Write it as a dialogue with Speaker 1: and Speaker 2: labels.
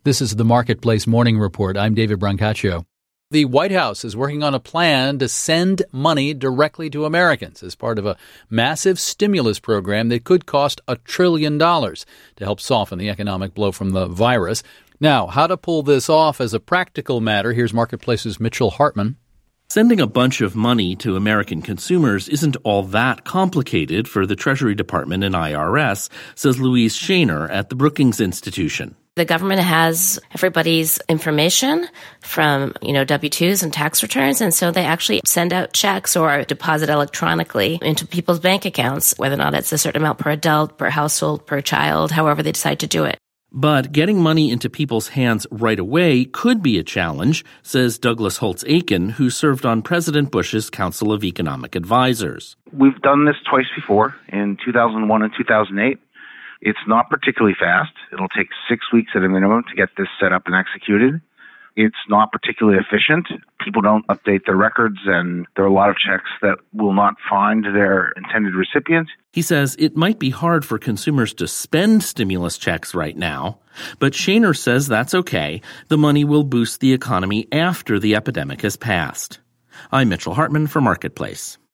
Speaker 1: This is the Marketplace Morning Report. I'm David Brancaccio. The White House is working on a plan to send money directly to Americans as part of a massive stimulus program that could cost $1 trillion to help soften the economic blow from the virus. Now, how to pull this off as a practical matter, here's Marketplace's Mitchell Hartman.
Speaker 2: Sending a bunch of money to American consumers isn't all that complicated for the Treasury Department and IRS, says Louise Shaner at the Brookings Institution.
Speaker 3: The government has everybody's information from, W-2s and tax returns, and so they actually send out checks or deposit electronically into people's bank accounts, whether or not it's a certain amount per adult, per household, per child, however they decide to do it.
Speaker 2: But getting money into people's hands right away could be a challenge, says Douglas Holtz-Aiken, who served on President Bush's Council of Economic Advisors.
Speaker 4: We've done this twice before, in 2001 and 2008. It's not particularly fast. It'll take 6 weeks at a minimum to get this set up and executed. It's not particularly efficient. People don't update their records, and there are a lot of checks that will not find their intended recipient.
Speaker 2: He says it might be hard for consumers to spend stimulus checks right now, but Shaner says that's okay. The money will boost the economy after the epidemic has passed. I'm Mitchell Hartman for Marketplace.